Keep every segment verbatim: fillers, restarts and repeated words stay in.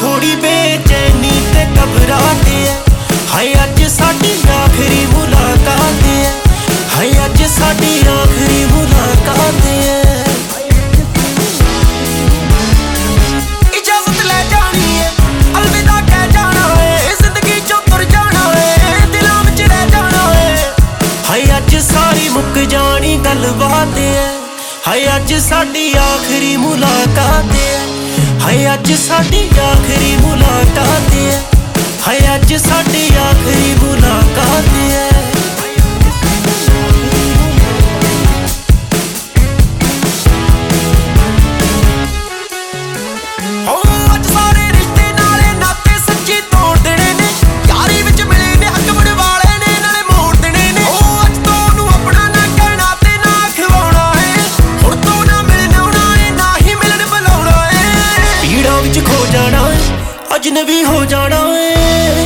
थोड़ी बेचैनी ते घबराहट है। हाय अज साडी आखिरी मुलाकात है, हाय अज साडी आखिरी मुलाकात है। इजाजत ले जानी है, अलविदा कह जाना है, जिंदगी चों तुर जाना है, दिलां विच रह जाना है। हाय अज सारी मुक जानी गलबात है, हाय अज साडी आखिरी मुलाकात है, हाय अज साडी आखिरी मुलाकात है, हाय अज साडी आखिरी मुलाकात है। खो जाना अजनबी हो जाना है,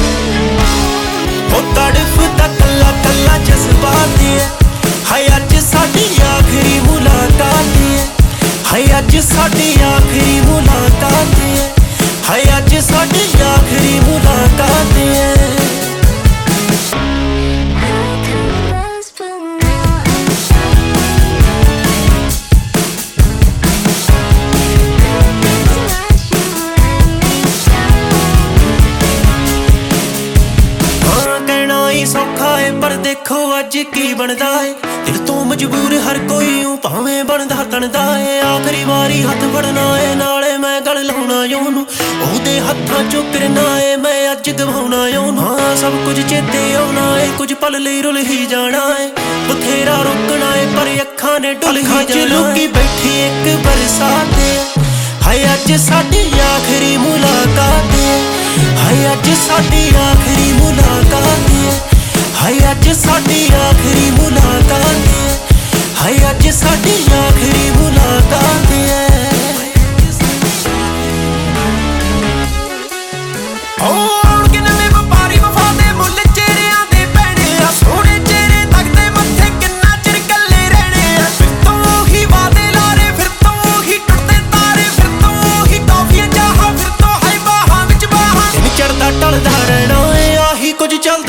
वो तड़फदा कल्ला कल्ला जज्बात है। हाय अज साडी आखिरी मुलाकात है, हाय अज साडी आखिरी मुलाकात है, हाय अज साडी आखिरी मुलाकात है। सौखा है पर देखो अज की बनदा है, दिल तो मजबूर हर कोई भावें बनदा तणदा है। आखिरी वारी हथ फड़ना है, नाले मैं गल लाउणा ओनू, ओहदे हत्थां चों फिरना है, मैं अज गवाउणा ओनू। हाँ सब कुछ चेते आउणा है, कुछ पल लई रुल ही जाना है, बथेरा रोकना है पर अखां ने डुल ही जाना। लुकी बैठी एक बरसात है, हाय अज साडी आखिरी मुलाकात है, हाय अज साडी आखिरी मुलाकात है, हाय अज साडी आखिरी मुलाकात है, हाय अज साडी आखिरी मुलाकात है। ओ आउणगे नवें वपारी वफा दे मुੱਲ चेहरिਆਂ ਦੇ ਪੈਣੇ ਆ, ਸੋਹਣੇ ਚਿਹਰੇ ਤੱਕਦੇ ਮੱਥੇ ਕਿੰਨਾ ਚਿਰ ਕੱਲੇ ਰਹਿਣੇ ਆ। ਫਿਰ ਤੋਂ ਹੀ ਵਾਦੇ ਲਾਰੇ, ਫਿਰ ਤੋਂ ਹੀ ਟੁੱਟਦੇ ਤਾਰੇ, ਫਿਰ ਤੋਂ ਹੀ ਟੌਫੀਆਂ ਚਾਹਾਂ, ਫਿਰ ਤੋਂ ਹਾਈ ਬਾਹਾਂ ਵਿੱਚ ਬਾਹਾਂ। ਦਿਨ ਚੜ੍ਹਦਾ ਟਲਦਾ ਰਹਿਣਾ ਏ, ਆਹੀ ਕੁਝ ਚੱਲਦਾ